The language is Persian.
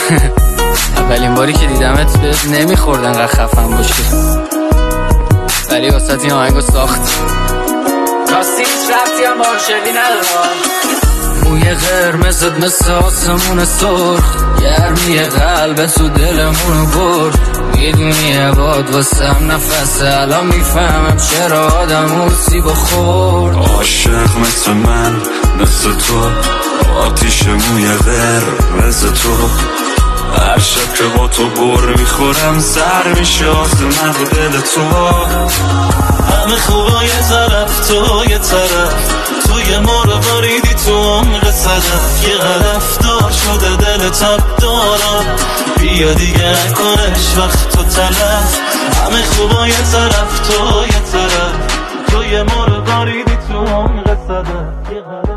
اولین باری که دیدمت بهت نمیخورد انقدر خفن باشی، ولی واسه این آهنگو ساخت. راستی هیچ ربطی هم با عاشقی ندارم. موی قرمزت مثل آسمون سرخ، گرمی قلبت تو دلمونو برد. میدونی عباد واسم نفسه، الان میفهمم چرا آدم اوسیبو خورد. عاشق مثل من مثل تو، آتیش موی قرمز تو. هر شب که با تو بر میخورم سر میشه آسمون رو دل تو. همه خوبا یه طرف تو یه طرف، توی ما رو باریدی تو عمق صدف. یه غلف دار شده دل تب دارم، بیا دیگه نکنش وقت تو تلف. همه خوبا یه طرف تو یه طرف، توی ما رو باریدی تو عمق صدف.